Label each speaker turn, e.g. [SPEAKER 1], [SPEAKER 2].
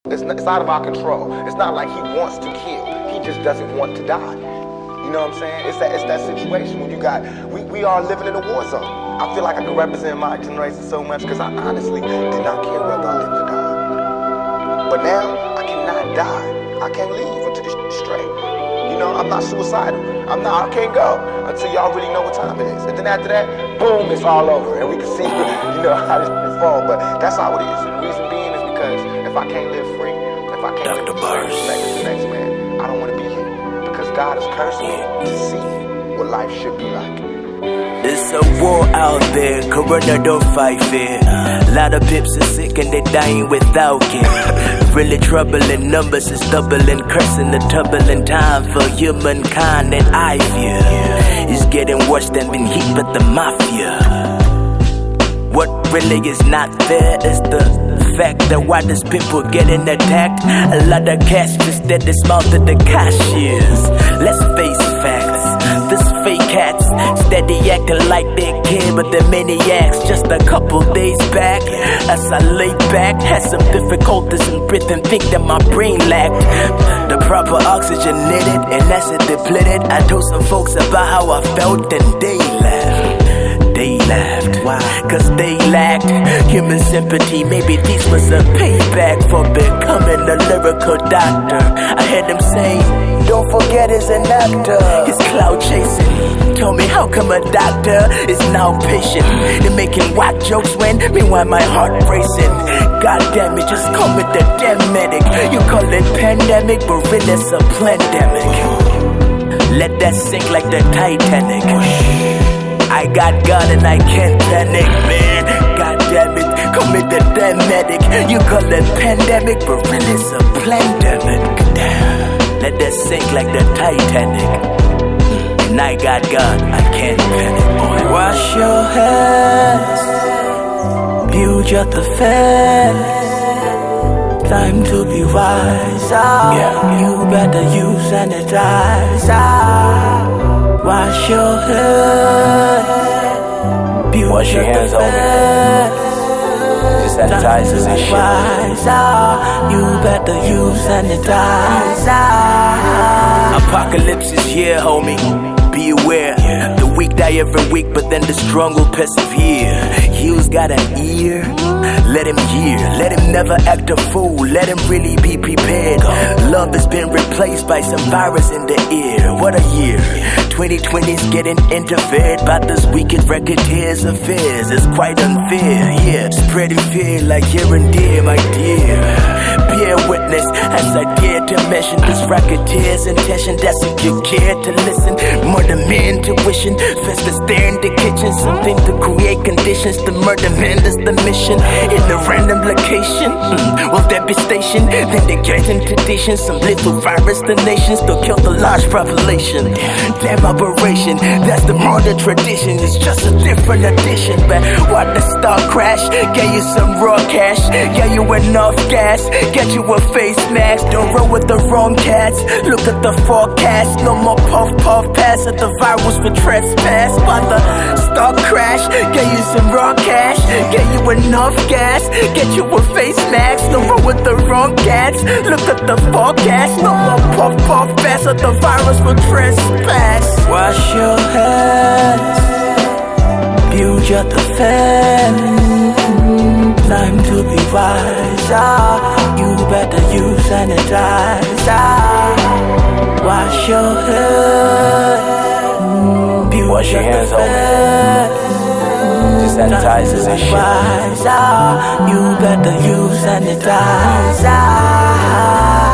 [SPEAKER 1] It's out of our control. It's not like he wants to kill. He just doesn't want to die. You know what I'm saying? It's that situation when you got, we are living in a war zone. I feel like I can represent my generation so much because I honestly did not care whether I lived or died. But now, I cannot die. I can't leave until this straight. You know, I'm not suicidal. I can't go until y'all really know what time it is. And then after that, boom, it's all over. And we can see, you know, how this can fall. But that's how it is. And the reason being is because if I can't live free, if I can't live free, next man, I don't want to be here. Because God has cursed me to see what life should be like.
[SPEAKER 2] It's a war out there, corona don't fight fair. A lot of pips are sick and they dying without care. Really troubling numbers is doubling, cursing the turbulent time for humankind that I fear. It's getting worse than been hit with the mafia. What really is not fair is the fact that why these people getting attacked. A lot of cash just dead the mouth of the cashiers. Let's face facts. This fake cats steady acting like they care, but they're maniacs. Just a couple days back, as I lay back, had some difficulties in breathing, think that my brain lacked the proper oxygen needed, and as it depleted, I told some folks about how I felt, and they laughed. They laughed, why? Cause they lacked human sympathy. Maybe this was a payback for becoming a lyrical doctor. I heard them say, don't forget he's an actor. He's cloud chasing. Told me how come a doctor is now patient in making whack jokes when meanwhile my heart racing. God damn it, just call me the damn medic. You call it pandemic, but really it's a plandemic. Let that sink like the Titanic. I got God and I can't panic, man. God damn it, call me the damn medic. You call it pandemic, but really it's a plandemic. Damn. Let that sink like the Titanic. And I got God, I can't panic, boy. Wash your hands, view just the facts. Time to be wise, yeah. You better use sanitizer. Wash your hands, view
[SPEAKER 3] wash your hands over. The sanitizers and shit.
[SPEAKER 2] You better use sanitizer. Apocalypse is here, homie. Be aware. The weak die every week, but then the strong will persevere. He's got an ear. Let him hear. Let him never act a fool. Let him really be prepared. Love has been replaced by some virus in the air. What a year. 2020's getting interfered by this wicked racketeers affairs. It's quite unfair, yeah. Spreading fear like here and there, my dear. Bear witness as I dare to mention this racketeer's intention. That's if you care to listen. Murder man intuition. First to stare in the kitchen. Something to create conditions. The murder man is the mission. In a random location, will there be stationed? Then they get into tradition. Some little virus the nations to kill the large population. Damn operation, that's the modern tradition. It's just a different edition. But what the star crash? Get you some raw cash. Get you enough gas. Get you a face mask. Don't roll with the wrong cats. Look at the forecast. No more puff pass at the virus for trespass. By the star crash, get you some raw cash. Get you enough gas. Get you a face mask. Don't roll with the wrong cats. Look at the forecast. No more puff pass at the virus for trespass. Wash your hands, view just the facts. Time to be wiser. You better use sanitizer. Wash your hands, view
[SPEAKER 3] wash your hands over. The sanitizers and shit.
[SPEAKER 2] You better use sanitizer.